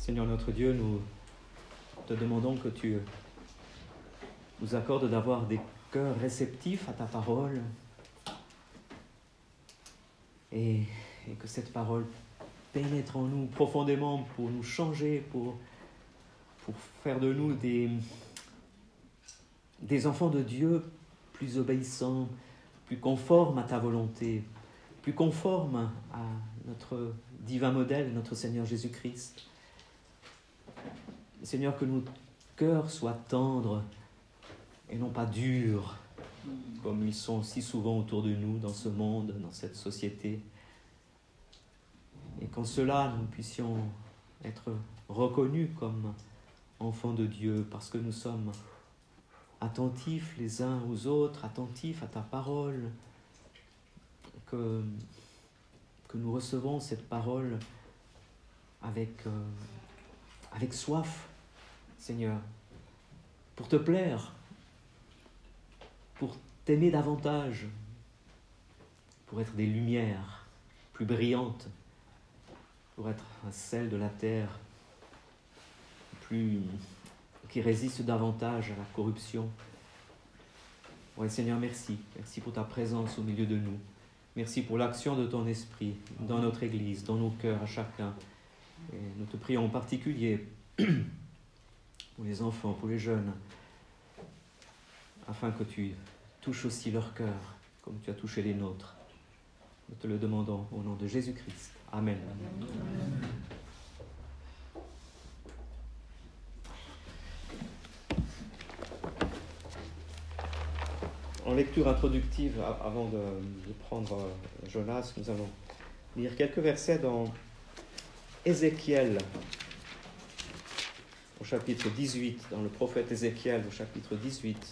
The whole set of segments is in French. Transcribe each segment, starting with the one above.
Seigneur notre Dieu, nous te demandons que tu nous accordes d'avoir des cœurs réceptifs à ta parole et que cette parole pénètre en nous profondément pour nous changer, pour faire de nous des enfants de Dieu plus obéissants, plus conformes à ta volonté, plus conformes à notre divin modèle, notre Seigneur Jésus-Christ. Seigneur, que nos cœurs soient tendres et non pas durs, comme ils sont si souvent autour de nous, dans ce monde, dans cette société. Et qu'en cela, nous puissions être reconnus comme enfants de Dieu, parce que nous sommes attentifs les uns aux autres, attentifs à ta parole, que nous recevons cette parole avec soif, Seigneur, pour te plaire, pour t'aimer davantage, pour être des lumières plus brillantes, pour être un sel de la terre qui résiste davantage à la corruption. Oui, Seigneur, merci. Merci pour ta présence au milieu de nous. Merci pour l'action de ton esprit dans notre Église, dans nos cœurs à chacun. Et nous te prions en particulier pour les enfants, pour les jeunes, afin que tu touches aussi leur cœur, comme tu as touché les nôtres. Nous te le demandons au nom de Jésus-Christ. Amen. En lecture introductive, avant de prendre Jonas, nous allons lire quelques versets dans Ézéchiel, au chapitre 18, dans le prophète Ézéchiel, au chapitre 18.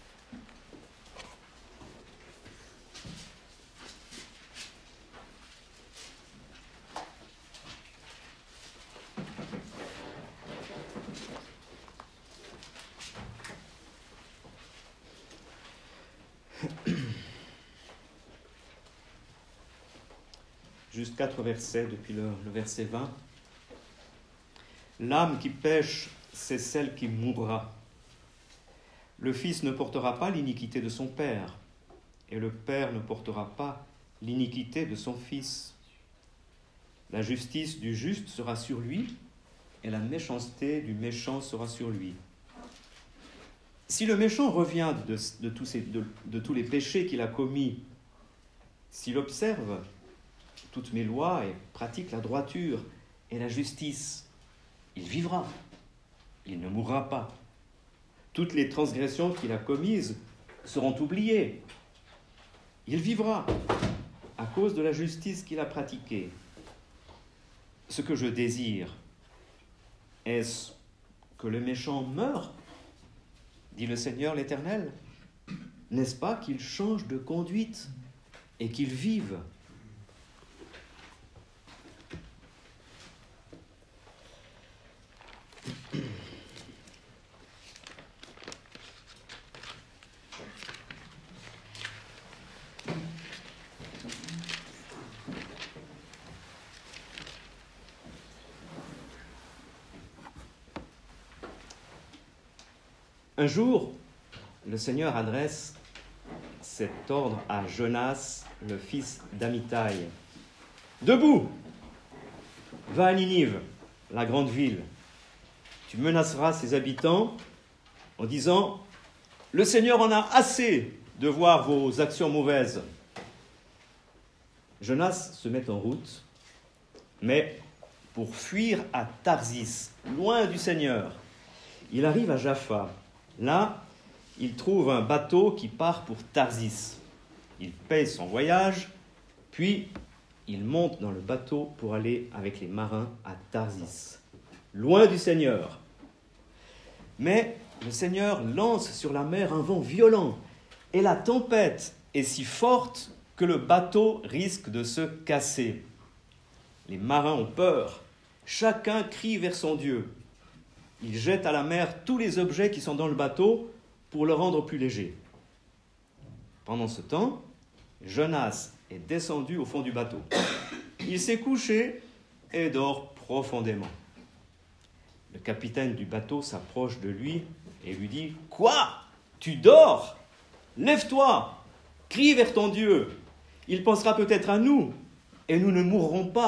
Juste 4 versets depuis le verset 20. L'âme qui pêche, c'est celle qui mourra. Le fils ne portera pas l'iniquité de son père, et le père ne portera pas l'iniquité de son fils. La justice du juste sera sur lui, et la méchanceté du méchant sera sur lui. Si le méchant revient de tous les péchés qu'il a commis, s'il observe toutes mes lois et pratique la droiture et la justice, il vivra, il ne mourra pas. Toutes les transgressions qu'il a commises seront oubliées. Il vivra à cause de la justice qu'il a pratiquée. Ce que je désire, est-ce que le méchant meure, dit le Seigneur l'Éternel? N'est-ce pas qu'il change de conduite et qu'il vive? Un jour, le Seigneur adresse cet ordre à Jonas, le fils d'Amittai. « Debout, va à Ninive, la grande ville. Tu menaceras ses habitants en disant « Le Seigneur en a assez de voir vos actions mauvaises. » Jonas se met en route, mais pour fuir à Tarsis, loin du Seigneur. Il arrive à Jaffa. Là, il trouve un bateau qui part pour Tarsis. Il paye son voyage, puis il monte dans le bateau pour aller avec les marins à Tarsis, loin du Seigneur. Mais le Seigneur lance sur la mer un vent violent, et la tempête est si forte que le bateau risque de se casser. Les marins ont peur, chacun crie vers son Dieu. Il jette à la mer tous les objets qui sont dans le bateau pour le rendre plus léger. Pendant ce temps, Jonas est descendu au fond du bateau. Il s'est couché et dort profondément. Le capitaine du bateau s'approche de lui et lui dit « Quoi ? Tu dors ? Lève-toi, crie vers ton Dieu. Il pensera peut-être à nous et nous ne mourrons pas. »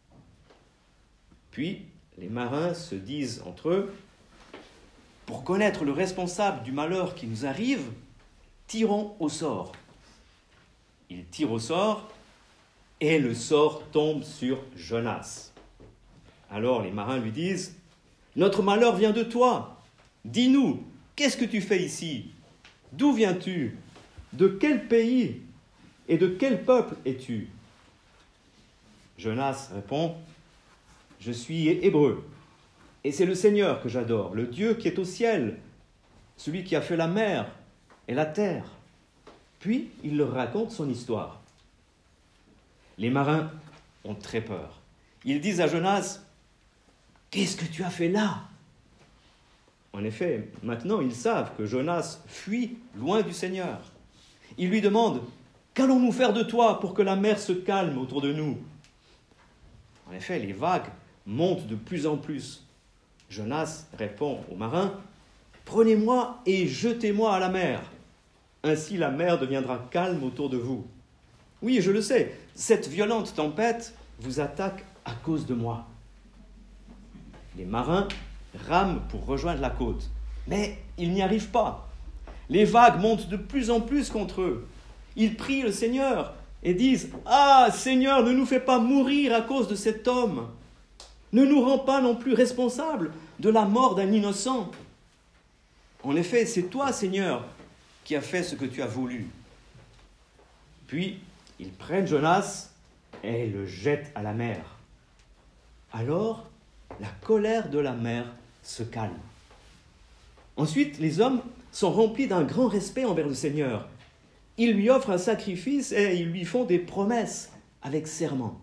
Puis les marins se disent entre eux « Pour connaître le responsable du malheur qui nous arrive, tirons au sort. » Ils tirent au sort et le sort tombe sur Jonas. Alors les marins lui disent « Notre malheur vient de toi. Dis-nous, qu'est-ce que tu fais ici ? D'où viens-tu ? De quel pays et de quel peuple es-tu » Jonas répond « Je suis hébreu, et c'est le Seigneur que j'adore, le Dieu qui est au ciel, celui qui a fait la mer et la terre. » Puis il leur raconte son histoire. Les marins ont très peur. Ils disent à Jonas « Qu'est-ce que tu as fait là ?» En effet, maintenant ils savent que Jonas fuit loin du Seigneur. Ils lui demandent « Qu'allons-nous faire de toi pour que la mer se calme autour de nous ?» En effet, les vagues montent de plus en plus. Jonas répond aux marins « Prenez-moi et jetez-moi à la mer. Ainsi la mer deviendra calme autour de vous. Oui, je le sais, cette violente tempête vous attaque à cause de moi. » Les marins rament pour rejoindre la côte, mais ils n'y arrivent pas. Les vagues montent de plus en plus contre eux. Ils prient le Seigneur et disent « Ah, Seigneur, ne nous fais pas mourir à cause de cet homme. Ne nous rends pas non plus responsables de la mort d'un innocent. En effet, c'est toi, Seigneur, qui as fait ce que tu as voulu. » Puis, ils prennent Jonas et le jettent à la mer. Alors, la colère de la mer se calme. Ensuite, les hommes sont remplis d'un grand respect envers le Seigneur. Ils lui offrent un sacrifice et ils lui font des promesses avec serment.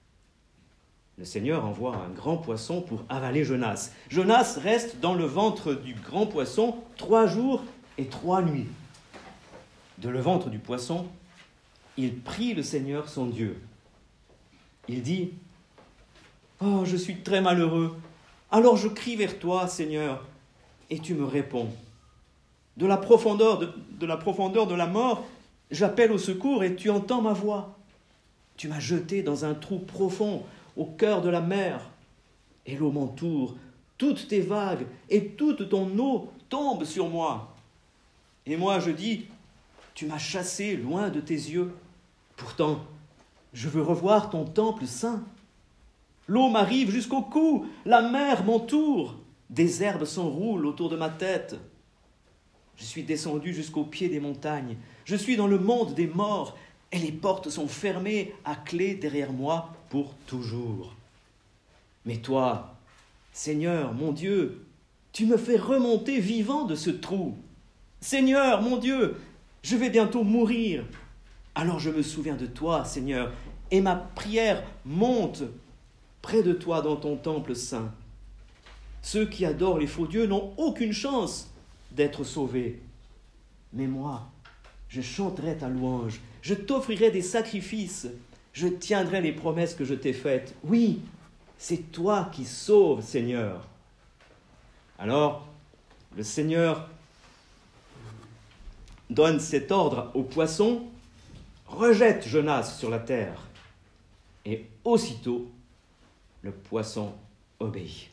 Le Seigneur envoie un grand poisson pour avaler Jonas. Jonas reste dans le ventre du grand poisson 3 jours et 3 nuits. De le ventre du poisson, il prie le Seigneur son Dieu. Il dit « Oh, je suis très malheureux. Alors je crie vers toi, Seigneur, et tu me réponds. De la profondeur de la mort, j'appelle au secours et tu entends ma voix. Tu m'as jeté dans un trou profond au cœur de la mer, et l'eau m'entoure. Toutes tes vagues et toute ton eau tombent sur moi. Et moi je dis, tu m'as chassé loin de tes yeux. Pourtant, je veux revoir ton temple saint. L'eau m'arrive jusqu'au cou, la mer m'entoure, des herbes s'enroulent autour de ma tête. Je suis descendu jusqu'au pied des montagnes, je suis dans le monde des morts, et les portes sont fermées à clé derrière moi pour toujours. Mais toi, Seigneur, mon Dieu, tu me fais remonter vivant de ce trou. Seigneur, mon Dieu, je vais bientôt mourir. Alors je me souviens de toi, Seigneur, et ma prière monte près de toi dans ton temple saint. Ceux qui adorent les faux dieux n'ont aucune chance d'être sauvés. Mais moi, je chanterai ta louange, je t'offrirai des sacrifices, je tiendrai les promesses que je t'ai faites. Oui, c'est toi qui sauves, Seigneur. Alors, le Seigneur donne cet ordre au poisson, rejette Jonas sur la terre. Et aussitôt, le poisson obéit.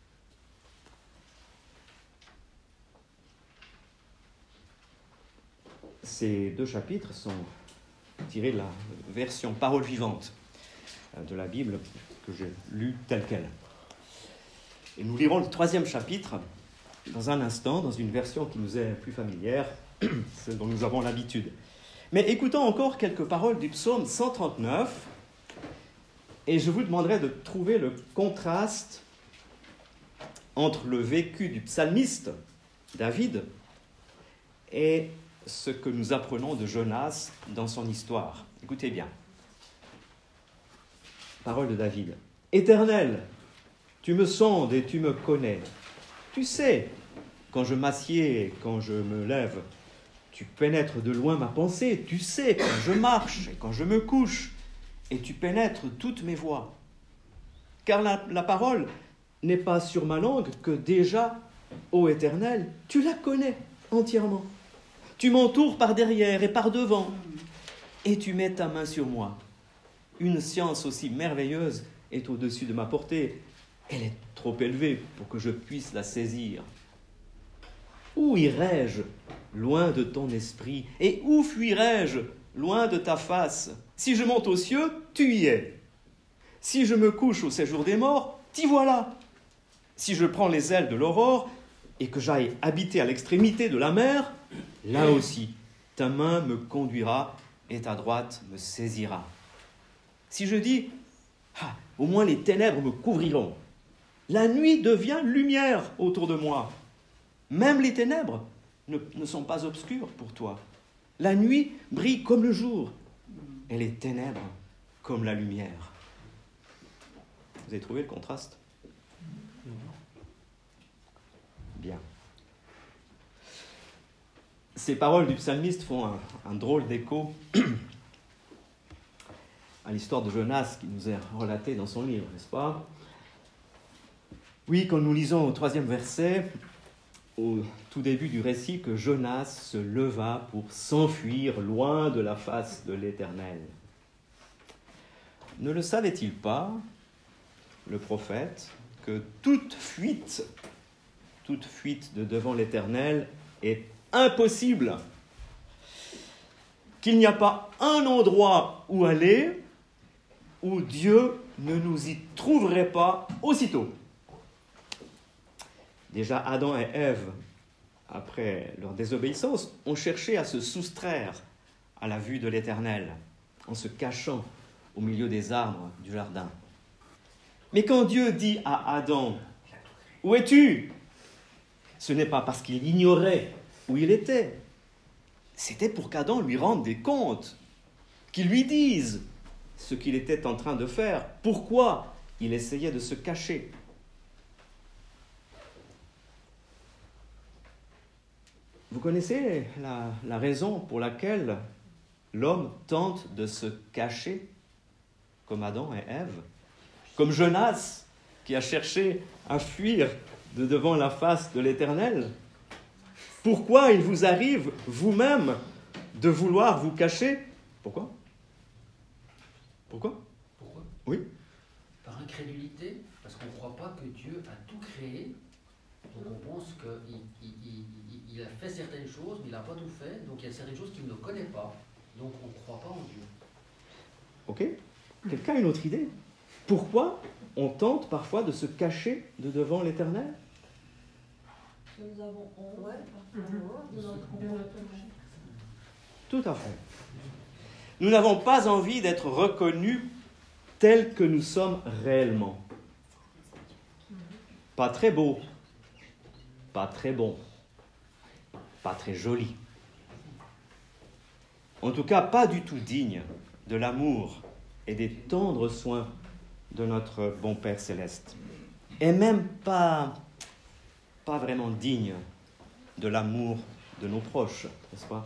Ces 2 chapitres sont tirés de la version parole vivante de la Bible que j'ai lue telle quelle. Et nous lirons le 3e chapitre dans un instant, dans une version qui nous est plus familière, celle dont nous avons l'habitude. Mais écoutons encore quelques paroles du psaume 139, et je vous demanderai de trouver le contraste entre le vécu du psalmiste David et ce que nous apprenons de Jonas dans son histoire. Écoutez bien. Parole de David. « Éternel, tu me sondes et tu me connais. Tu sais, quand je m'assieds et quand je me lève, tu pénètres de loin ma pensée. Tu sais quand je marche et quand je me couche, et tu pénètres toutes mes voies. Car la parole n'est pas sur ma langue que déjà, ô Éternel, tu la connais entièrement. Tu m'entoures par derrière et par devant, et tu mets ta main sur moi. Une science aussi merveilleuse est au-dessus de ma portée. Elle est trop élevée pour que je puisse la saisir. Où irai-je loin de ton esprit? Et où fuirai-je loin de ta face? Si je monte aux cieux, tu y es. Si je me couche au séjour des morts, t'y voilà. Si je prends les ailes de l'aurore et que j'aille habiter à l'extrémité de la mer, là aussi, ta main me conduira et ta droite me saisira. Si je dis, au moins les ténèbres me couvriront, la nuit devient lumière autour de moi. Même les ténèbres ne sont pas obscures pour toi. La nuit brille comme le jour et les ténèbres comme la lumière. Vous avez trouvé le contraste? Bien. Ces paroles du psalmiste font un drôle d'écho à l'histoire de Jonas qui nous est relatée dans son livre, n'est-ce pas? Oui, quand nous lisons au 3e verset, au tout début du récit, que Jonas se leva pour s'enfuir loin de la face de l'Éternel. Ne le savait-il pas, le prophète, que toute fuite de devant l'Éternel est impossible? Qu'il n'y a pas un endroit où aller où Dieu ne nous y trouverait pas aussitôt. Déjà, Adam et Ève, après leur désobéissance, ont cherché à se soustraire à la vue de l'Éternel en se cachant au milieu des arbres du jardin. Mais quand Dieu dit à Adam « Où es-tu ?» ce n'est pas parce qu'il ignorait où il était. C'était pour qu'Adam lui rende des comptes, qu'il lui dise ce qu'il était en train de faire, pourquoi il essayait de se cacher. Vous connaissez la raison pour laquelle l'homme tente de se cacher, comme Adam et Ève, comme Jonas qui a cherché à fuir de devant la face de l'Éternel? Pourquoi il vous arrive, vous-même, de vouloir vous cacher? Pourquoi? Pourquoi? Oui. Par incrédulité, parce qu'on ne croit pas que Dieu a tout créé. Donc on pense qu'il a fait certaines choses, mais il n'a pas tout fait. Donc il y a certaines choses qu'il ne connaît pas. Donc on ne croit pas en Dieu. Ok. Quelqu'un a une autre idée? Pourquoi on tente parfois de se cacher de devant l'Éternel? Nous avons honte de notre comportement. Tout à fait. Nous n'avons pas envie d'être reconnus tels que nous sommes réellement. Pas très beau, pas très bon, pas très joli. En tout cas, pas du tout digne de l'amour et des tendres soins de notre bon Père céleste. Et même pas vraiment digne de l'amour de nos proches, n'est-ce pas?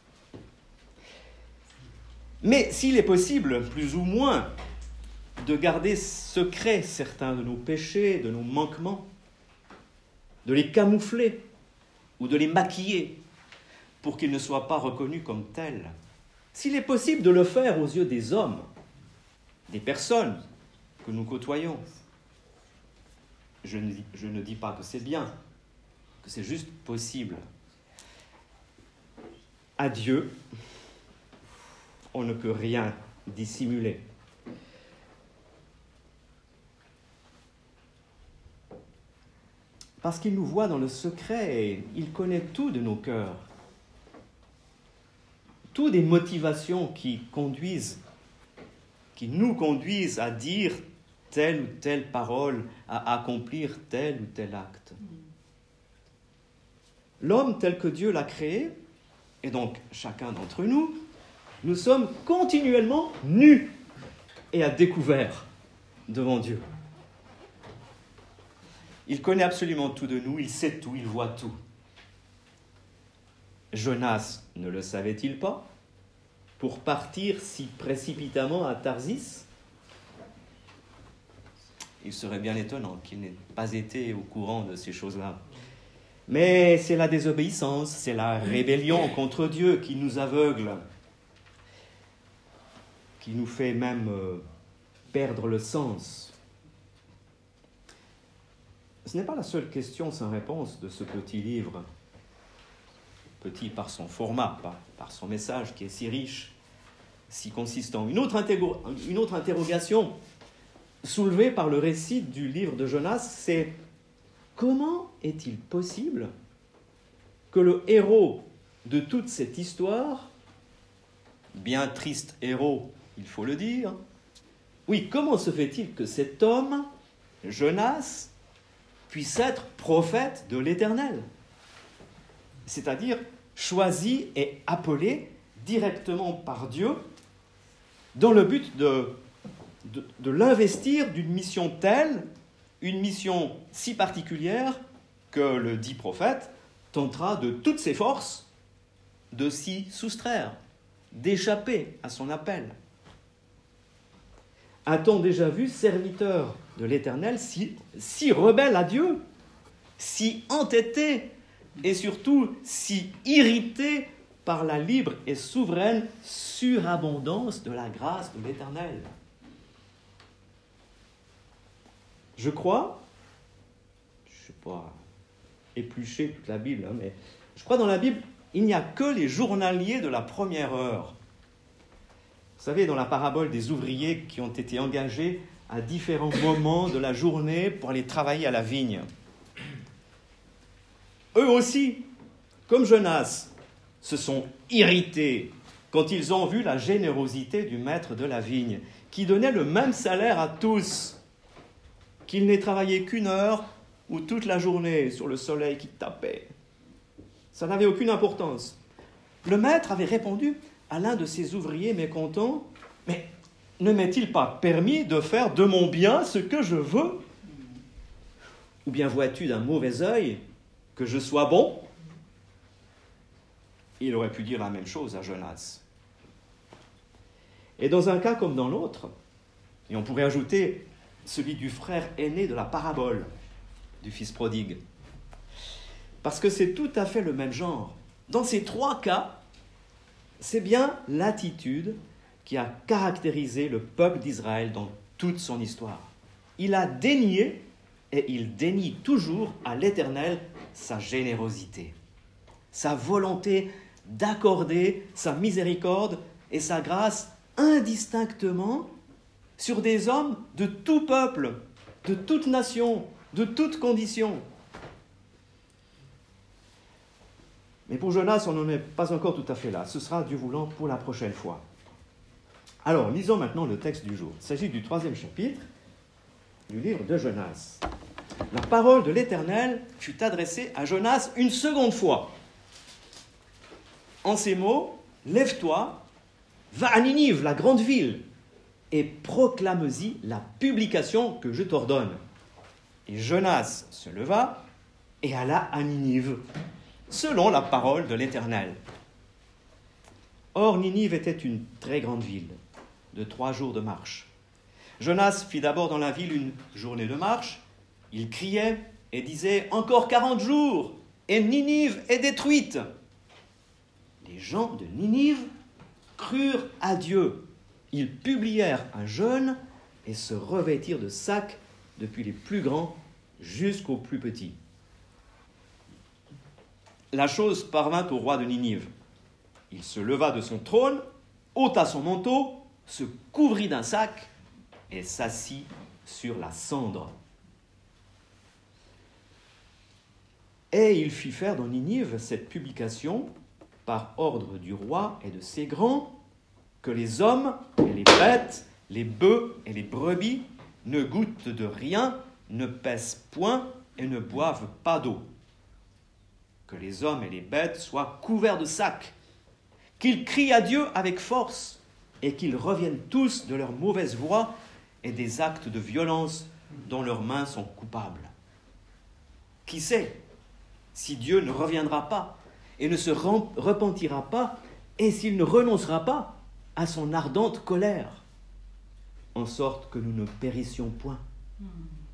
Mais s'il est possible, plus ou moins, de garder secrets certains de nos péchés, de nos manquements, de les camoufler ou de les maquiller pour qu'ils ne soient pas reconnus comme tels, s'il est possible de le faire aux yeux des hommes, des personnes que nous côtoyons, je ne dis pas que c'est bien, que c'est juste possible. À Dieu, on ne peut rien dissimuler. Parce qu'il nous voit dans le secret et il connaît tout de nos cœurs. Toutes des motivations qui nous conduisent à dire telle ou telle parole, à accomplir tel ou tel acte. L'homme tel que Dieu l'a créé, et donc chacun d'entre nous, nous sommes continuellement nus et à découvert devant Dieu. Il connaît absolument tout de nous, il sait tout, il voit tout. Jonas ne le savait-il pas pour partir si précipitamment à Tarsis? Il serait bien étonnant qu'il n'ait pas été au courant de ces choses-là. Mais c'est la désobéissance, c'est la rébellion contre Dieu qui nous aveugle, qui nous fait même perdre le sens. Ce n'est pas la seule question sans réponse de ce petit livre. Petit par son format, par son message qui est si riche, si consistant. Une autre interrogation soulevée par le récit du livre de Jonas, c'est comment est-il possible que le héros de toute cette histoire, bien triste héros, il faut le dire, oui, comment se fait-il que cet homme, Jonas, puisse être prophète de l'Éternel, c'est-à-dire choisi et appelé directement par Dieu dans le but de l'investir d'une mission telle, une mission si particulière que le dit prophète tentera de toutes ses forces de s'y soustraire, d'échapper à son appel. A-t-on déjà vu serviteur de l'Éternel si rebelle à Dieu, si entêté et surtout si irrité par la libre et souveraine surabondance de la grâce de l'Éternel? Je crois, je ne sais pas éplucher toute la Bible, mais je crois dans la Bible, il n'y a que les journaliers de la première heure. Vous savez, dans la parabole des ouvriers qui ont été engagés à différents moments de la journée pour aller travailler à la vigne. Eux aussi, comme Jonas, se sont irrités quand ils ont vu la générosité du maître de la vigne, qui donnait le même salaire à tous, qu'il n'ait travaillé qu'une heure ou toute la journée sur le soleil qui tapait. Ça n'avait aucune importance. Le maître avait répondu à l'un de ses ouvriers mécontents, « Mais ne m'est-il pas permis de faire de mon bien ce que je veux? Ou bien vois-tu d'un mauvais œil que je sois bon ?» Il aurait pu dire la même chose à Jonas. Et dans un cas comme dans l'autre, et on pourrait ajouter celui du frère aîné de la parabole du fils prodigue, parce que c'est tout à fait le même genre. Dans ces trois cas, c'est bien l'attitude qui a caractérisé le peuple d'Israël dans toute son histoire. Il a dénié, et il dénie toujours à l'Éternel sa générosité, sa volonté d'accorder sa miséricorde et sa grâce indistinctement sur des hommes de tout peuple, de toute nation, de toute condition. Mais pour Jonas, on n'en est pas encore tout à fait là. Ce sera, Dieu voulant, pour la prochaine fois. Alors, lisons maintenant le texte du jour. Il s'agit du 3e chapitre du livre de Jonas. La parole de l'Éternel fut adressée à Jonas une seconde fois. En ces mots, « Lève-toi, va à Ninive, la grande ville, et proclame-y la publication que je t'ordonne. » Et Jonas se leva et alla à Ninive, selon la parole de l'Éternel. Or, Ninive était une très grande ville, de 3 jours de marche. Jonas fit d'abord dans la ville une journée de marche. Il criait et disait « Encore 40 jours, et Ninive est détruite !» Les gens de Ninive crurent à Dieu. Ils publièrent un jeûne et se revêtirent de sacs depuis les plus grands jusqu'aux plus petits. La chose parvint au roi de Ninive. Il se leva de son trône, ôta son manteau, se couvrit d'un sac et s'assit sur la cendre. Et il fit faire dans Ninive cette publication par ordre du roi et de ses grands, que les hommes et les bêtes, les bœufs et les brebis ne goûtent de rien, ne pèsent point et ne boivent pas d'eau. Que les hommes et les bêtes soient couverts de sacs, qu'ils crient à Dieu avec force et qu'ils reviennent tous de leur mauvaise voie et des actes de violence dont leurs mains sont coupables. Qui sait si Dieu ne reviendra pas et ne se repentira pas et s'il ne renoncera pas à son ardente colère, en sorte que nous ne périssions point.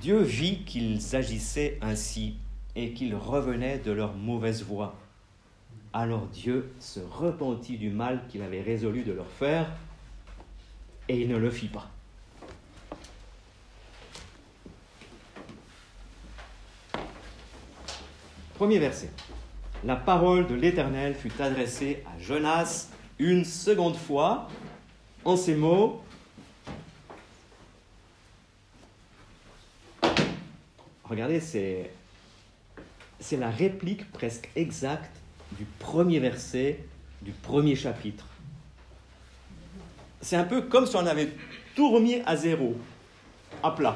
Dieu vit qu'ils agissaient ainsi et qu'ils revenaient de leur mauvaise voie. Alors Dieu se repentit du mal qu'il avait résolu de leur faire, et il ne le fit pas. Premier verset. La parole de l'Éternel fut adressée à Jonas une seconde fois en ces mots. Regardez, c'est la réplique presque exacte du premier verset du premier chapitre. C'est un peu comme si on avait tout remis à zéro, à plat.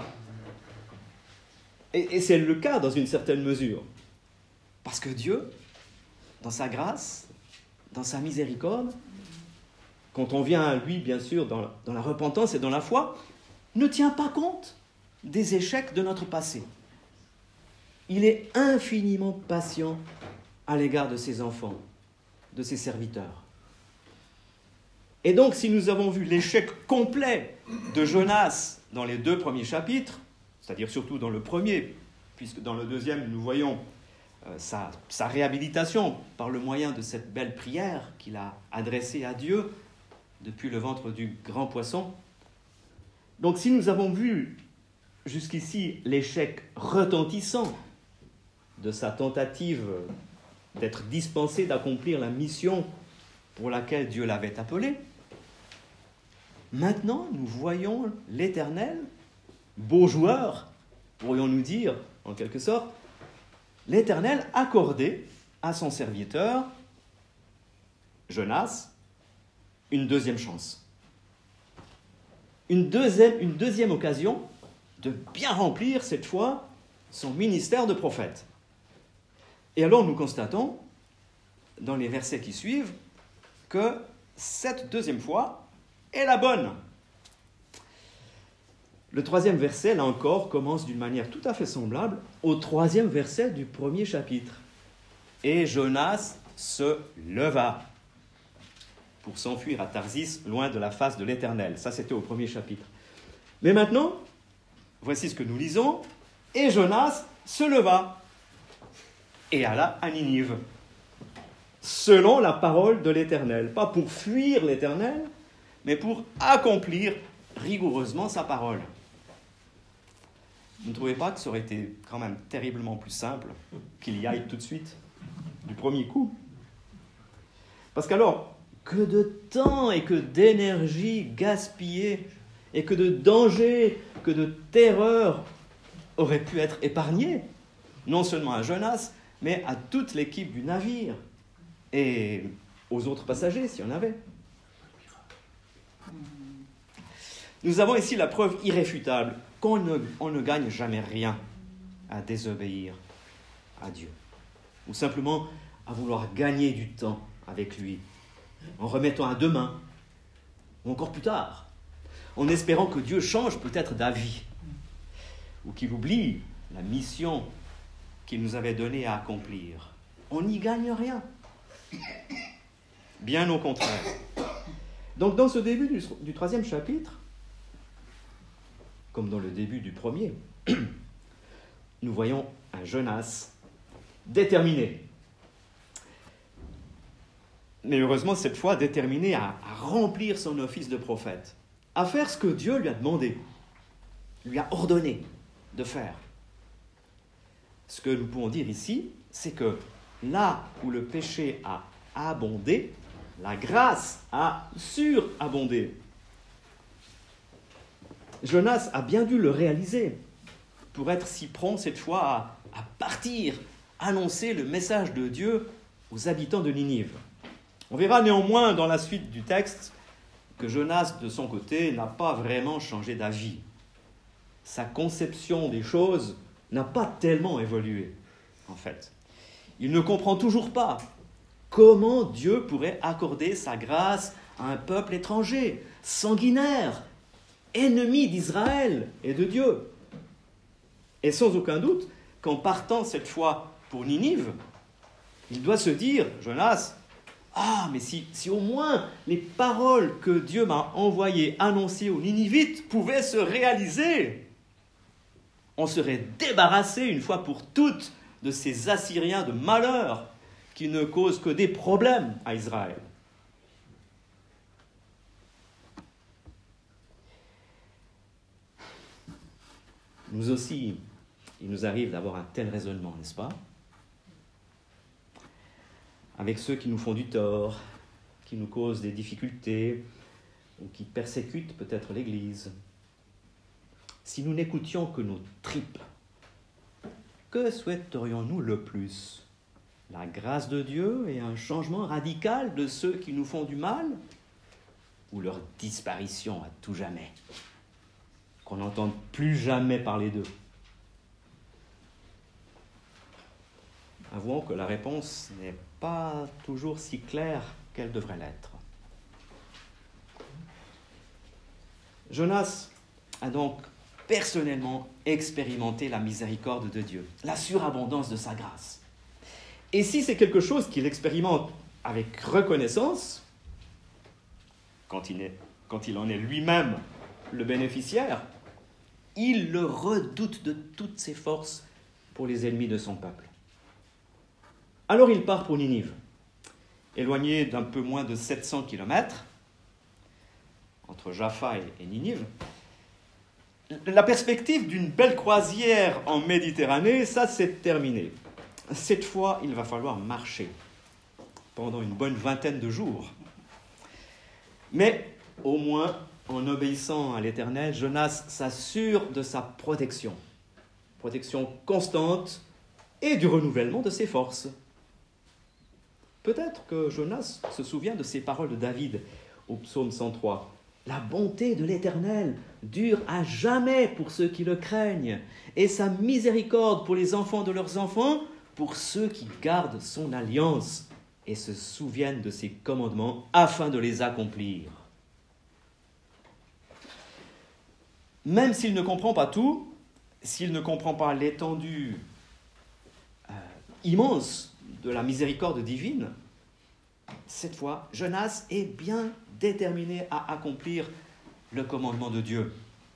Et c'est le cas dans une certaine mesure. Parce que Dieu, dans sa grâce, dans sa miséricorde, quand on vient à lui, bien sûr, dans la repentance et dans la foi, ne tient pas compte des échecs de notre passé. Il est infiniment patient à l'égard de ses enfants, de ses serviteurs. Et donc, si nous avons vu l'échec complet de Jonas dans les 2 premiers chapitres, c'est-à-dire surtout dans le premier, puisque dans le deuxième, nous voyons sa réhabilitation par le moyen de cette belle prière qu'il a adressée à Dieu depuis le ventre du grand poisson. Donc, si nous avons vu jusqu'ici l'échec retentissant de sa tentative d'être dispensé d'accomplir la mission pour laquelle Dieu l'avait appelé, maintenant nous voyons l'Éternel, beau joueur, pourrions-nous dire en quelque sorte, l'Éternel accorder à son serviteur, Jonas, une deuxième chance. Une deuxième occasion de bien remplir cette fois son ministère de prophète. Et alors nous constatons, dans les versets qui suivent, que cette deuxième fois est la bonne. Le 3e verset, là encore, commence d'une manière tout à fait semblable au 3e verset du premier chapitre. Et Jonas se leva pour s'enfuir à Tarsis, loin de la face de l'Éternel. Ça, c'était au premier chapitre. Mais maintenant, voici ce que nous lisons. Et Jonas se leva et alla à Ninive, selon la parole de l'Éternel. Pas pour fuir l'Éternel, mais pour accomplir rigoureusement sa parole. Vous ne trouvez pas que ça aurait été quand même terriblement plus simple qu'il y aille tout de suite, du premier coup? Parce qu'alors, que de temps et que d'énergie gaspillée, et que de danger, que de terreur auraient pu être épargnés, non seulement à Jonas, mais à toute l'équipe du navire, et aux autres passagers, s'il y en avait. Nous avons ici la preuve irréfutable qu'on ne gagne jamais rien à désobéir à Dieu, ou simplement à vouloir gagner du temps avec lui, en remettant à demain, ou encore plus tard, en espérant que Dieu change peut-être d'avis, ou qu'il oublie la mission qu'il nous avait donnée à accomplir. On n'y gagne rien. Bien au contraire. Donc dans ce début du 3e chapitre, comme dans le début du premier, nous voyons un Jonas déterminé. Mais heureusement, cette fois, déterminé à remplir son office de prophète, à faire ce que Dieu lui a demandé, lui a ordonné de faire. Ce que nous pouvons dire ici, c'est que là où le péché a abondé, la grâce a surabondé. Jonas a bien dû le réaliser pour être si prompt cette fois à partir, annoncer le message de Dieu aux habitants de Ninive. On verra néanmoins dans la suite du texte que Jonas, de son côté, n'a pas vraiment changé d'avis. Sa conception des choses n'a pas tellement évolué, en fait. Il ne comprend toujours pas comment Dieu pourrait accorder sa grâce à un peuple étranger, sanguinaire, ennemi d'Israël et de Dieu. Et sans aucun doute qu'en partant cette fois pour Ninive, il doit se dire, Jonas, ah, mais si au moins les paroles que Dieu m'a envoyées annoncer aux Ninivites pouvaient se réaliser. On serait débarrassé une fois pour toutes de ces Assyriens de malheur qui ne causent que des problèmes à Israël. Nous aussi, il nous arrive d'avoir un tel raisonnement, n'est-ce pas? Avec ceux qui nous font du tort, qui nous causent des difficultés, ou qui persécutent peut-être l'Église. Si nous n'écoutions que nos tripes, que souhaiterions-nous le plus? La grâce de Dieu et un changement radical de ceux qui nous font du mal? Ou leur disparition à tout jamais? Qu'on n'entende plus jamais parler d'eux? Avouons que la réponse n'est pas toujours si claire qu'elle devrait l'être. Jonas a donc personnellement expérimenté la miséricorde de Dieu, la surabondance de sa grâce. Et si c'est quelque chose qu'il expérimente avec reconnaissance, quand il en est lui-même le bénéficiaire, il le redoute de toutes ses forces pour les ennemis de son peuple. Alors il part pour Ninive, éloigné d'un peu moins de 700 kilomètres, entre Jaffa et Ninive. La perspective d'une belle croisière en Méditerranée, ça c'est terminé. Cette fois, il va falloir marcher pendant une bonne vingtaine de jours. Mais au moins, en obéissant à l'Éternel, Jonas s'assure de sa protection constante et du renouvellement de ses forces. Peut-être que Jonas se souvient de ces paroles de David au psaume 103. « La bonté de l'Éternel dure à jamais pour ceux qui le craignent, et sa miséricorde pour les enfants de leurs enfants, pour ceux qui gardent son alliance et se souviennent de ses commandements afin de les accomplir. » Même s'il ne comprend pas tout, s'il ne comprend pas l'étendue immense de la miséricorde divine, cette fois, Jonas est bien déterminé à accomplir le commandement de Dieu.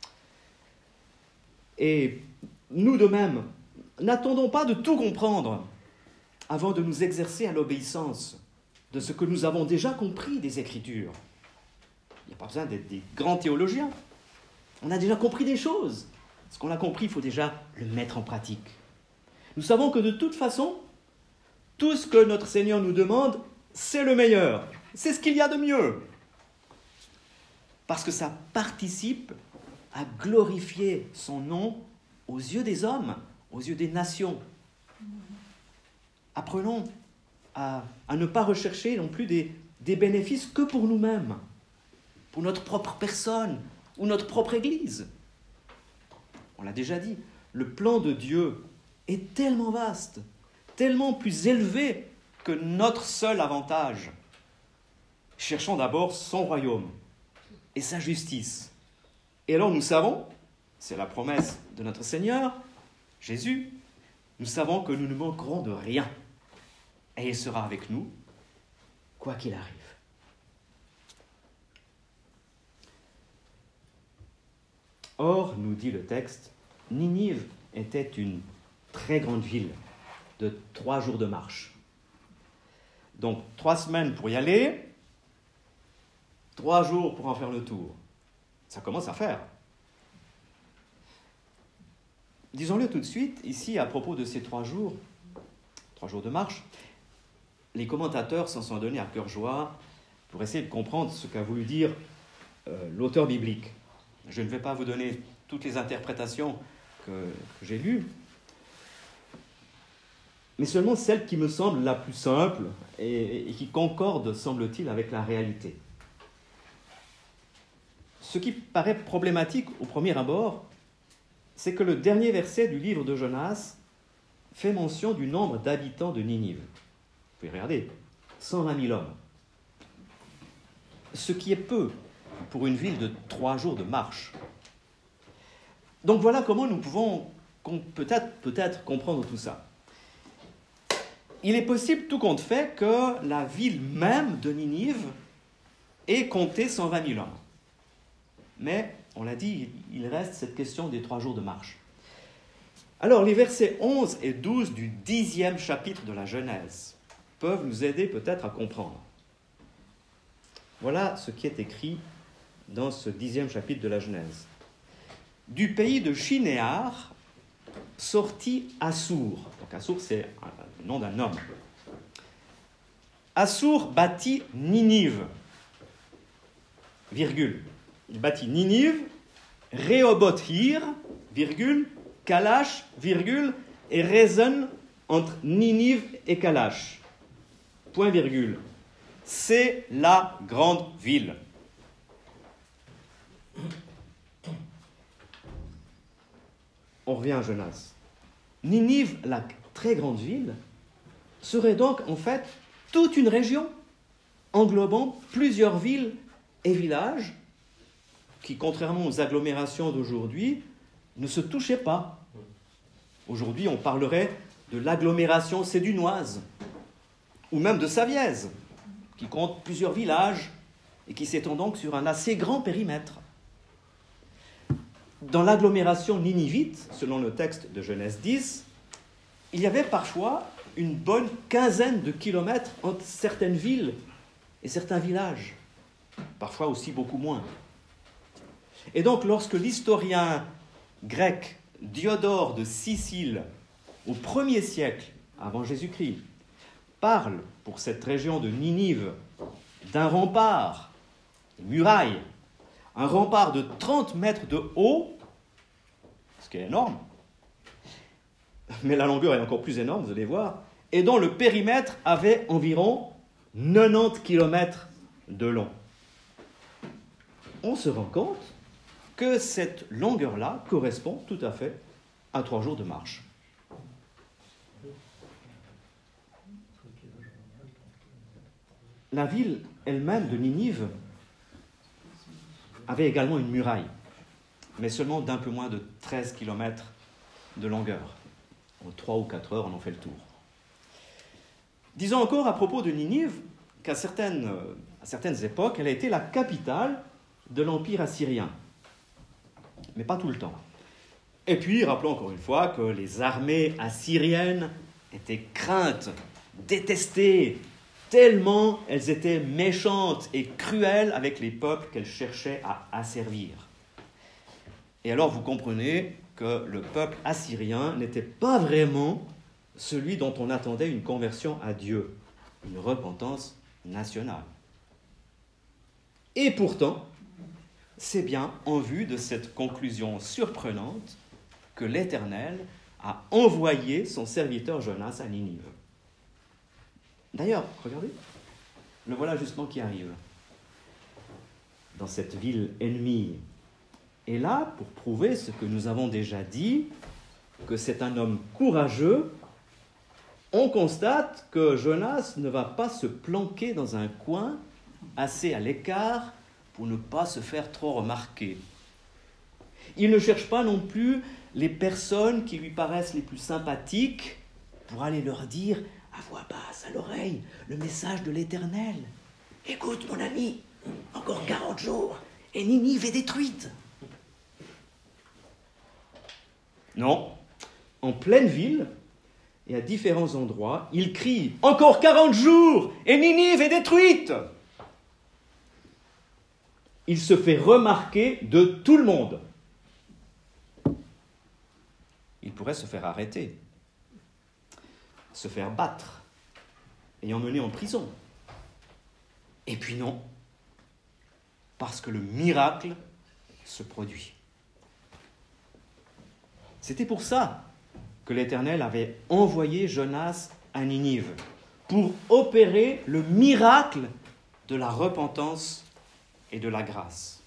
Et nous de même, n'attendons pas de tout comprendre avant de nous exercer à l'obéissance de ce que nous avons déjà compris des Écritures. Il n'y a pas besoin d'être des grands théologiens. On a déjà compris des choses. Ce qu'on a compris, il faut déjà le mettre en pratique. Nous savons que de toute façon, tout ce que notre Seigneur nous demande, c'est le meilleur. C'est ce qu'il y a de mieux. Parce que ça participe à glorifier son nom aux yeux des hommes, aux yeux des nations. Apprenons à ne pas rechercher non plus des bénéfices que pour nous-mêmes, pour notre propre personne ou notre propre Église. On l'a déjà dit, le plan de Dieu est tellement vaste, tellement plus élevé que notre seul avantage. Cherchons d'abord son royaume et sa justice. Et alors nous savons, c'est la promesse de notre Seigneur, Jésus, nous savons que nous ne manquerons de rien. Et il sera avec nous, quoi qu'il arrive. Or, nous dit le texte, Ninive était une très grande ville de 3 jours de marche. Donc 3 semaines pour y aller, 3 jours pour en faire le tour. Ça commence à faire. Disons-le tout de suite, ici, à propos de ces 3 jours de marche, les commentateurs s'en sont donnés à cœur joie pour essayer de comprendre ce qu'a voulu dire l'auteur biblique. Je ne vais pas vous donner toutes les interprétations que j'ai lues, mais seulement celle qui me semble la plus simple et qui concorde, semble-t-il, avec la réalité. Ce qui paraît problématique au premier abord, c'est que le dernier verset du livre de Jonas fait mention du nombre d'habitants de Ninive. Vous pouvez regarder, 120 000 hommes. Ce qui est peu pour une ville de 3 jours de marche. Donc voilà comment nous pouvons peut-être comprendre tout ça. Il est possible, tout compte fait, que la ville même de Ninive ait compté 120 000 hommes. Mais, on l'a dit, il reste cette question des 3 jours de marche. Alors, les versets 11 et 12 du 10e chapitre de la Genèse peuvent nous aider peut-être à comprendre. Voilà ce qui est écrit dans ce 10e chapitre de la Genèse. Du pays de Shinéar sortit Assur. Donc Assur, c'est le nom d'un homme. Assur bâtit Ninive, virgule. Il bâtit Ninive, Rehoboth-ir, virgule, Kalash, virgule, et Rezon entre Ninive et Kalash. Point virgule. C'est la grande ville. On revient à Jonas. Ninive, la très grande ville, serait donc en fait toute une région englobant plusieurs villes et villages qui, contrairement aux agglomérations d'aujourd'hui, ne se touchaient pas. Aujourd'hui, on parlerait de l'agglomération sédunoise ou même de Savièse, qui compte plusieurs villages et qui s'étend donc sur un assez grand périmètre. Dans l'agglomération ninivite, selon le texte de Genèse 10, il y avait parfois une bonne quinzaine de kilomètres entre certaines villes et certains villages, parfois aussi beaucoup moins. Et donc, lorsque l'historien grec Diodore de Sicile, au 1er siècle avant Jésus-Christ, parle pour cette région de Ninive d'un rempart, une muraille, un rempart de 30 mètres de haut, ce qui est énorme, mais la longueur est encore plus énorme, vous allez voir, et dont le périmètre avait environ 90 km de long. On se rend compte que cette longueur-là correspond tout à fait à 3 jours de marche. La ville elle-même de Ninive avait également une muraille, mais seulement d'un peu moins de 13 km de longueur. En 3 ou 4 heures, on en fait le tour. Disons encore à propos de Ninive qu'à certaines époques, elle a été la capitale de l'Empire assyrien. Mais pas tout le temps. Et puis, rappelons encore une fois que les armées assyriennes étaient craintes, détestées, tellement elles étaient méchantes et cruelles avec les peuples qu'elles cherchaient à asservir. Et alors vous comprenez que le peuple assyrien n'était pas vraiment celui dont on attendait une conversion à Dieu, une repentance nationale. Et pourtant, c'est bien en vue de cette conclusion surprenante que l'Éternel a envoyé son serviteur Jonas à Ninive. D'ailleurs, regardez, le voilà justement qui arrive dans cette ville ennemie. Et là, pour prouver ce que nous avons déjà dit, que c'est un homme courageux, on constate que Jonas ne va pas se planquer dans un coin assez à l'écart pour ne pas se faire trop remarquer. Il ne cherche pas non plus les personnes qui lui paraissent les plus sympathiques pour aller leur dire à voix basse, à l'oreille, le message de l'Éternel. « Écoute, mon ami, encore 40 jours et Ninive est détruite. » Non, en pleine ville et à différents endroits, il crie « Encore 40 jours et Ninive est détruite !» Il se fait remarquer de tout le monde. Il pourrait se faire arrêter, se faire battre et emmener en prison. Et puis non, parce que le miracle se produit. C'était pour ça que l'Éternel avait envoyé Jonas à Ninive, pour opérer le miracle de la repentance et de la grâce.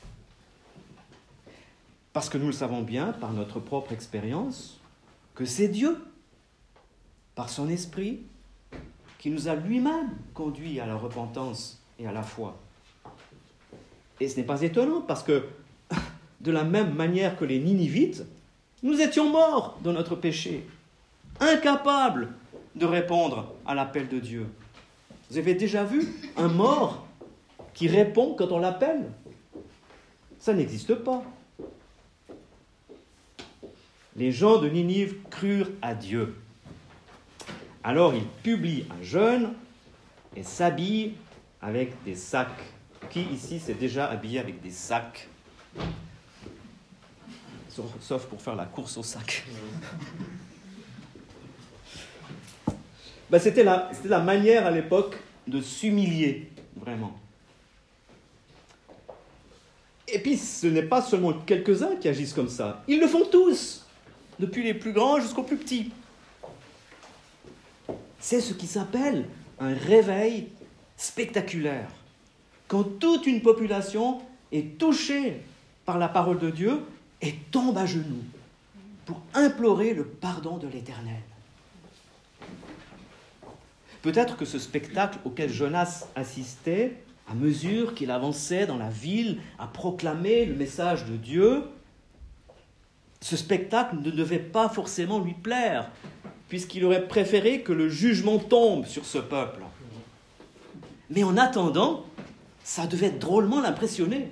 Parce que nous le savons bien, par notre propre expérience, que c'est Dieu, par son Esprit, qui nous a lui-même conduits à la repentance et à la foi. Et ce n'est pas étonnant, parce que, de la même manière que les Ninivites, nous étions morts dans notre péché, incapables de répondre à l'appel de Dieu. Vous avez déjà vu un mort qui répond quand on l'appelle? Ça n'existe pas. les gens de Ninive crurent à Dieu. Alors ils publient un jeûne et s'habillent avec des sacs. Qui ici s'est déjà habillé avec des sacs? Sauf pour faire la course aux sacs. C'était la manière à l'époque de s'humilier, vraiment. Et puis, ce n'est pas seulement quelques-uns qui agissent comme ça. Ils le font tous, depuis les plus grands jusqu'aux plus petits. C'est ce qui s'appelle un réveil spectaculaire. Quand toute une population est touchée par la parole de Dieu et tombe à genoux pour implorer le pardon de l'Éternel. Peut-être que ce spectacle auquel Jonas assistait, à mesure qu'il avançait dans la ville à proclamer le message de Dieu, ce spectacle ne devait pas forcément lui plaire, puisqu'il aurait préféré que le jugement tombe sur ce peuple. Mais en attendant, ça devait drôlement l'impressionner.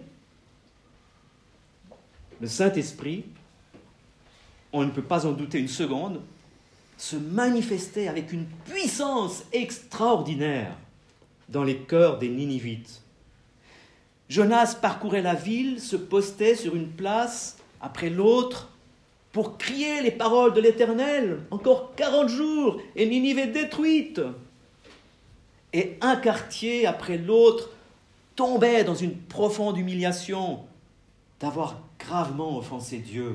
Le Saint-Esprit, on ne peut pas en douter une seconde, se manifestait avec une puissance extraordinaire dans les cœurs des Ninivites. Jonas parcourait la ville, se postait sur une place après l'autre pour crier les paroles de l'Éternel. Encore 40 jours et Ninive est détruite. Et un quartier après l'autre tombait dans une profonde humiliation d'avoir gravement offensé Dieu.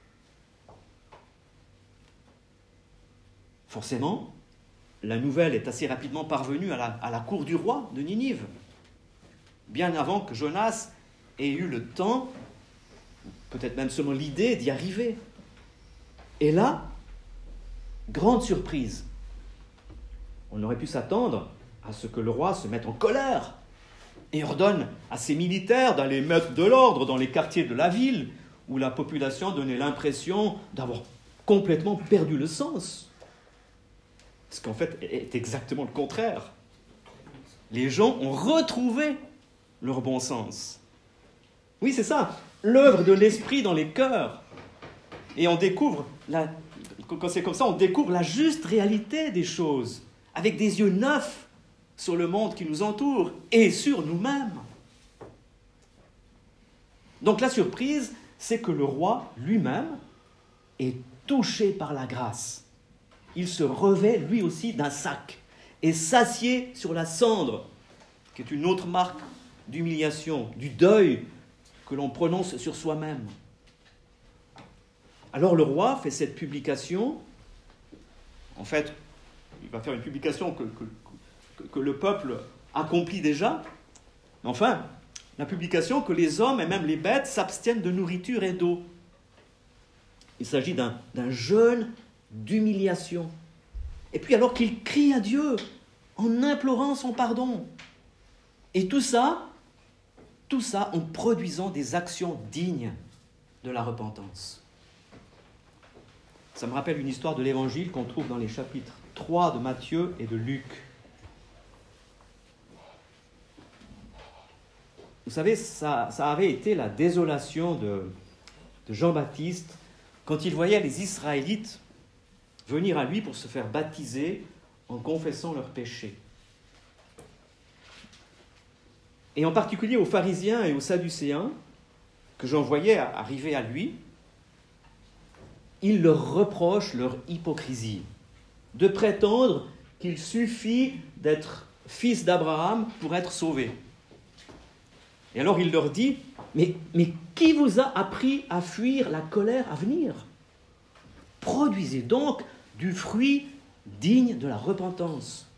Forcément, la nouvelle est assez rapidement parvenue à la cour du roi de Ninive, bien avant que Jonas ait eu le temps, peut-être même seulement l'idée d'y arriver. Et là, grande surprise, on aurait pu s'attendre à ce que le roi se mette en colère et ordonne à ses militaires d'aller mettre de l'ordre dans les quartiers de la ville où la population donnait l'impression d'avoir complètement perdu le sens. Ce qu'en fait est exactement le contraire. Les gens ont retrouvé leur bon sens. Oui, c'est ça, l'œuvre de l'esprit dans les cœurs. Et on découvre, quand c'est comme ça, on découvre la juste réalité des choses, avec des yeux neufs sur le monde qui nous entoure et sur nous-mêmes. Donc la surprise, c'est que le roi lui-même est touché par la grâce. Il se revêt lui aussi d'un sac et s'assied sur la cendre, qui est une autre marque d'humiliation, du deuil que l'on prononce sur soi-même. Alors le roi fait cette publication. En fait, il va faire une publication que le peuple accomplit déjà. Enfin, la publication que les hommes et même les bêtes s'abstiennent de nourriture et d'eau. Il s'agit d'un jeûne d'humiliation. Et puis alors qu'il crie à Dieu en implorant son pardon. Et tout ça en produisant des actions dignes de la repentance. Ça me rappelle une histoire de l'Évangile qu'on trouve dans les chapitres 3 de Matthieu et de Luc. Vous savez, ça avait été la désolation de Jean-Baptiste quand il voyait les Israélites venir à lui pour se faire baptiser en confessant leurs péchés. Et en particulier aux pharisiens et aux sadducéens, que Jean voyait arriver à lui, il leur reproche leur hypocrisie, de prétendre qu'il suffit d'être fils d'Abraham pour être sauvé. Et alors il leur dit, mais qui vous a appris à fuir la colère à venir ? Produisez donc du fruit digne de la repentance.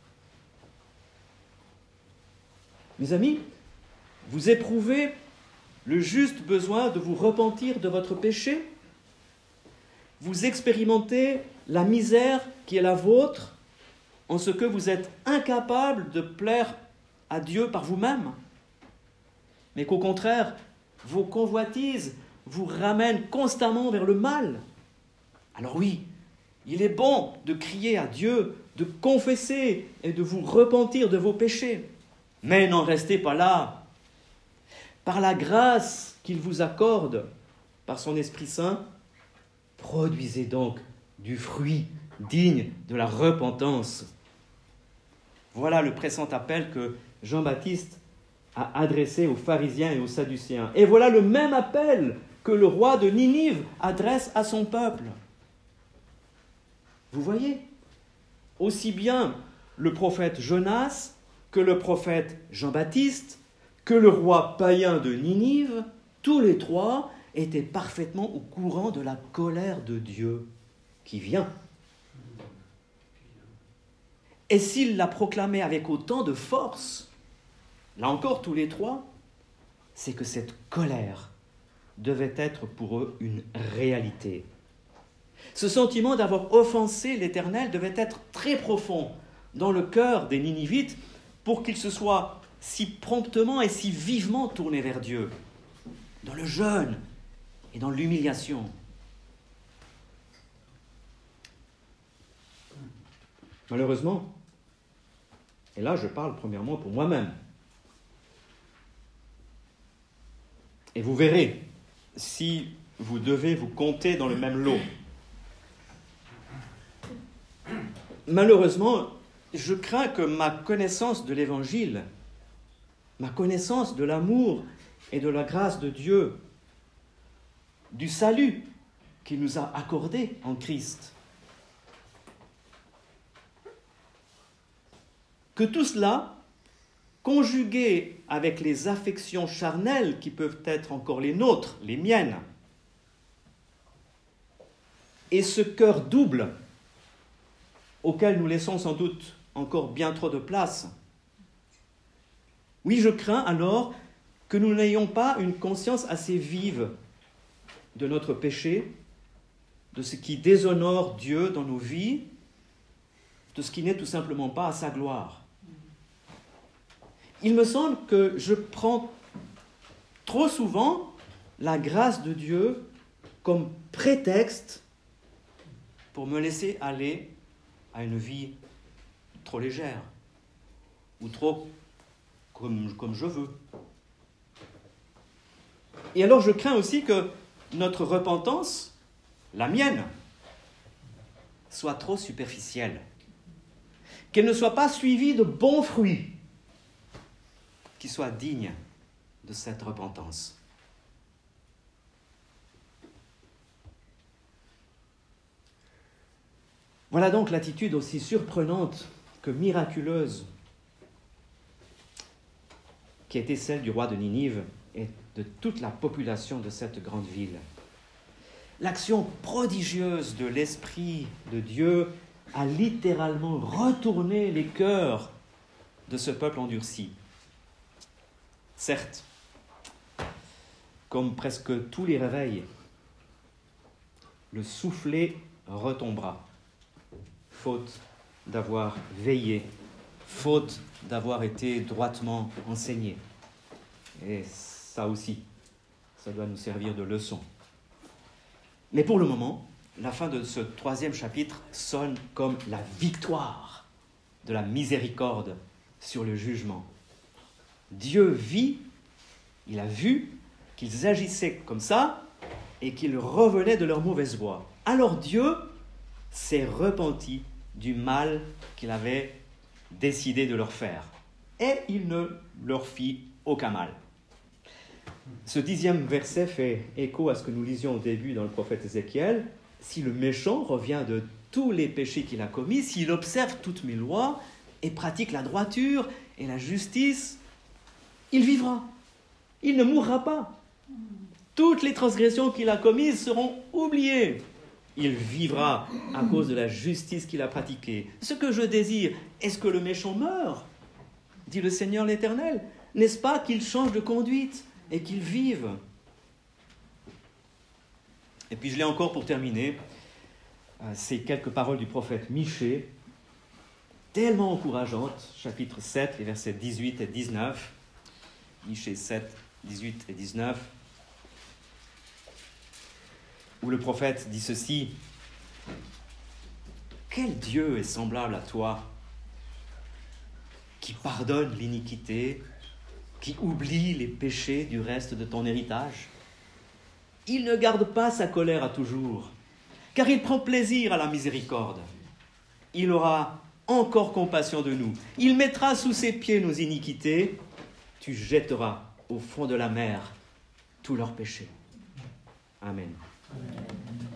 Mes amis, vous éprouvez le juste besoin de vous repentir de votre péché ? Vous expérimentez la misère qui est la vôtre en ce que vous êtes incapable de plaire à Dieu par vous-même, mais qu'au contraire, vos convoitises vous ramènent constamment vers le mal. Alors oui, il est bon de crier à Dieu, de confesser et de vous repentir de vos péchés. Mais n'en restez pas là. Par la grâce qu'il vous accorde, par son Esprit Saint, Produisez donc du fruit digne de la repentance. Voilà le pressant appel que Jean-Baptiste a adressé aux pharisiens et aux sadducéens. Et voilà le même appel que le roi de Ninive adresse à son peuple. Vous voyez, aussi bien le prophète Jonas que le prophète Jean-Baptiste, que le roi païen de Ninive, tous les trois étaient parfaitement au courant de la colère de Dieu qui vient. Et s'il la proclamait avec autant de force, là encore tous les trois, c'est que cette colère devait être pour eux une réalité. Ce sentiment d'avoir offensé l'Éternel devait être très profond dans le cœur des Ninivites pour qu'ils se soient si promptement et si vivement tournés vers Dieu, dans le jeûne et dans l'humiliation. Malheureusement, et là je parle premièrement pour moi-même, et vous verrez, si vous devez vous compter dans le même lot, malheureusement, je crains que ma connaissance de l'Évangile, ma connaissance de l'amour et de la grâce de Dieu, du salut qu'il nous a accordé en Christ, que tout cela, conjugué avec les affections charnelles qui peuvent être encore les nôtres, les miennes, et ce cœur double auquel nous laissons sans doute encore bien trop de place, oui, je crains alors que nous n'ayons pas une conscience assez vive de notre péché, de ce qui déshonore Dieu dans nos vies, de ce qui n'est tout simplement pas à sa gloire. Il me semble que je prends trop souvent la grâce de Dieu comme prétexte pour me laisser aller à une vie trop légère ou trop comme je veux. Et alors je crains aussi que notre repentance, la mienne, soit trop superficielle, qu'elle ne soit pas suivie de bons fruits qui soient dignes de cette repentance. Voilà donc l'attitude aussi surprenante que miraculeuse qui était celle du roi de Ninive et de toute la population de cette grande ville. L'action prodigieuse de l'Esprit de Dieu a littéralement retourné les cœurs de ce peuple endurci. Certes, comme presque tous les réveils, le soufflet retombera, faute d'avoir veillé, faute d'avoir été droitement enseigné. Et ça aussi, ça doit nous servir de leçon. Mais pour le moment, la fin de ce 3e chapitre sonne comme la victoire de la miséricorde sur le jugement. Dieu vit, il a vu qu'ils agissaient comme ça et qu'ils revenaient de leur mauvaise voie. Alors Dieu s'est repenti du mal qu'il avait décidé de leur faire. Et il ne leur fit aucun mal. Ce 10e verset fait écho à ce que nous lisions au début dans le prophète Ézéchiel. Si le méchant revient de tous les péchés qu'il a commis, s'il observe toutes mes lois et pratique la droiture et la justice, il vivra. Il ne mourra pas. Toutes les transgressions qu'il a commises seront oubliées. Il vivra à cause de la justice qu'il a pratiquée. Ce que je désire, est-ce que le méchant meurt ? Dit le Seigneur l'Éternel. N'est-ce pas qu'il change de conduite et qu'il vive ? Et puis je l'ai encore pour terminer, ces quelques paroles du prophète Michée, tellement encourageantes, chapitre 7, les versets 18 et 19. Michée 7, 18 et 19. Où le prophète dit ceci: « Quel Dieu est semblable à toi, qui pardonne l'iniquité, qui oublie les péchés du reste de ton héritage ? Il ne garde pas sa colère à toujours, car il prend plaisir à la miséricorde. Il aura encore compassion de nous. Il mettra sous ses pieds nos iniquités. Tu jetteras au fond de la mer tous leurs péchés. Amen. Amen.